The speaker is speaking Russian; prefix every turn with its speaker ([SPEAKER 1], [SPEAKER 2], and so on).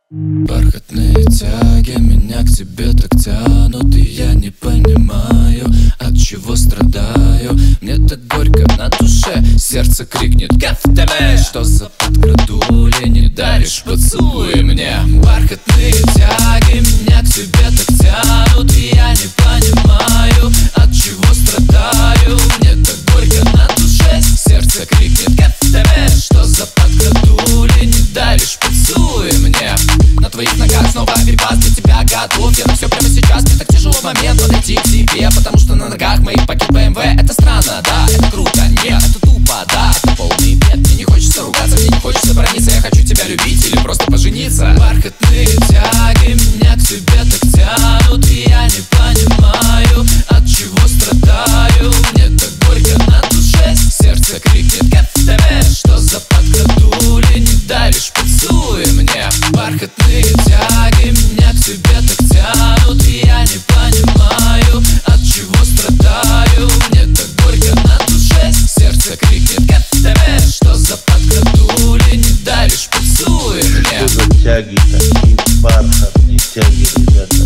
[SPEAKER 1] Бархатные тяги меня к тебе так тянут, и я не понимаю, от чего страдаю. Мне так горько на душе, сердце крикнет «Кафтале!» Что за подкрадули, не даришь поцелуй мне. Бархатные тяги меня к тебе так тянут, и я не понимаю, от чего страдаю. Мне так горько на душе, сердце крикнет «Кафтале!» Что за подкрадули, не даришь поцелуй мне. На твоих ногах снова перепад, для тебя готов я на все прямо сейчас. Мне так тяжело в момент подойти к тебе, потому что на ногах моих пакет BMW. Это странно, да, это круто, нет, это тупо, да, это полный бред. Мне не хочется ругаться, мне не хочется брониться, я хочу тебя любить или просто пожениться. Бархатные тяги меня к тебе так тянут, и я не понимаю, от чего страдаю. Мне так горько на душе, сердце крикнет «Кафтале!» Что за подкрадули, не даришь поцелуй мне. Бархатные тяги меня к тебе так тянут, и я не понимаю, от чего страдаю. Мне так горько на душе, сердце крикнет «Кафтале!» Что за подкрадули, не даришь поцелуй мне.
[SPEAKER 2] Что за тяги такие, бархатные тяги, ребят?